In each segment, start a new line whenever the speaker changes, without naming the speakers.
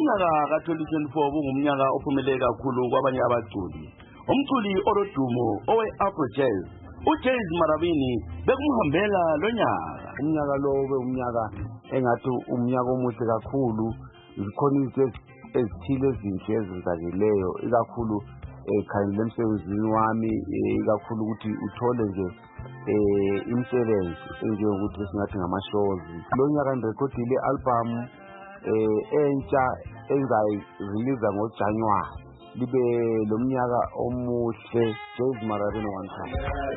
Umnyaka ka-2024 kungumnyaka ophumelele kakhulu kwabanye abaculi. Umculi olodumo owe-Afro-Jazz uJazz Marabini bekumhambela lo nyaka.
Umnyaka lo ube umnyaka engathi umnyaka omuhle kakhulu. Zikhona izinto ezithile ezinhle ezenzakeleyo ikakhulu ekhangela emsebenzini wami ikakhulu ukuthi uthole nje imisebenzi enjengokuthi singathi ngama-shows. Lo nyaka ngirekhodile i-album entsha engayirelease ngoJanuwari. Libe lo mnyaka omuhle. Jazz Marabini one time.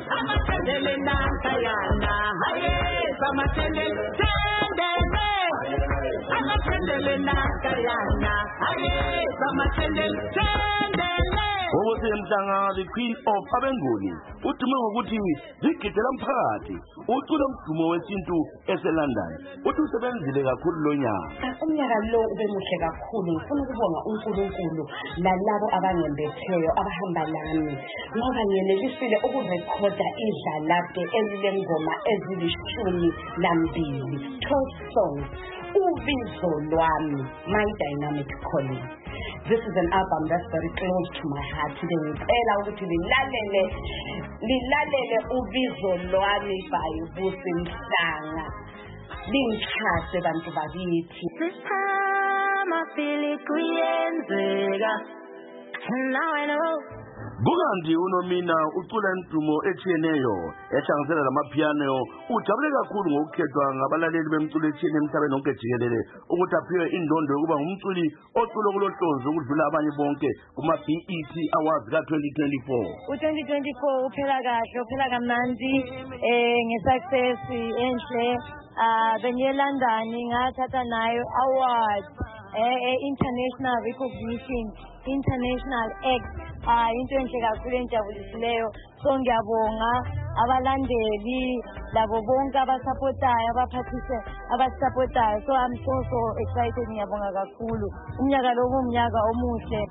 Ukuthi Mhlanga the Queen of Abenguni udume ngokuthi zigidela umphakathi ucula umdumo wesintu eseLondon uthi usebenzile kakhulu lo nyaka.
Umnyaka lo ube muhle kakhulu. Ngifuna ukubonga uNkulunkulu nalabo abangembetheyo abahamba lami ngoba ngiyenelisile ukurekhoda idlalade elilengoma ezilishumi 12 songs. Ubizo lwami, my dynamic calling. This is an album that's very close to my heart. Ngicela ukuthi lilalele ubizo lwami by Vusi Mhlanga. Lingithathe bantu bakithi.
This time I feel it kuyenzeka. Now I know.
Bukanti uNomina ucula indumo etshiyeneyo ehlanganisela lamapiano ujabule kakhulu ngokukhethwa ngabalaleli bemculo etshiyeneyo emhlabeni wonke jikelele ukuthi aphiwe indondo yokuba ngumculi ocula kulohlonzo ukudlula abanye bonke kuma-BET Awards ka-2024.
U-2024 uphela kahle, uphela kamnandi nge-success enhle. Bengiye London ngathatha nayo award international recognition, international act. Into enhle kakhulu enjabulisileyo. So ngiyabonga abalandeli labo bonke abasupportayo abasupportayo. So I'm so excited. Ngiyabonga kakhulu. Umnyaka lo umnyaka omuhle.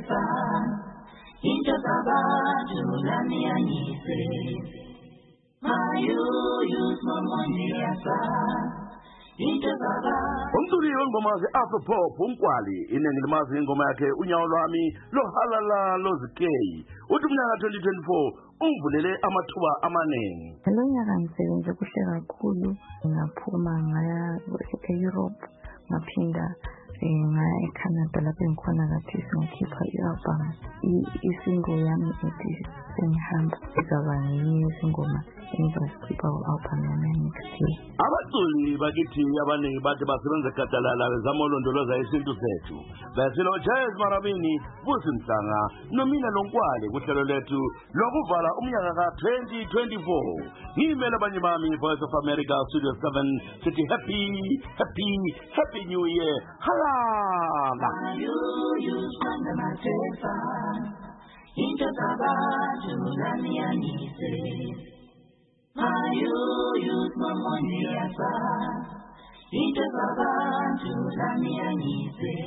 Into zabantu lamiyanise use my money
umculi wengoma ze-Afro-pop umkwali iningi limazi ingoma yakhe unyawo lwami lohalala lozikeyi uthi umnyaka 2024 uvulele amathuba amaningi.
Lo nyaka ngisebenze kuhle kakhulu. Ngaphuma ngaya e-Europe ngaphinda ngaya eCanada lapho engikhona kathi singakhipha i-album. Isingle yami ethi sengihamba izaba ngenye izingoma engizozikhipha ku-album yami next year.
Abaculi bakithi abaningi bathi basebenza gadalala bezama ulondoloza isintu sethu. Besilo Jazz Marabini, Vusi Mhlanga, Nomina Lonkwale kuhlelo lethu lokuvala umnyaka ka-2024. Ngimele abanye bami Voice of America Studio 7 sithi happy new year. Halala.
Into zabantu lamiyanise use my money into zabantu lamiyanise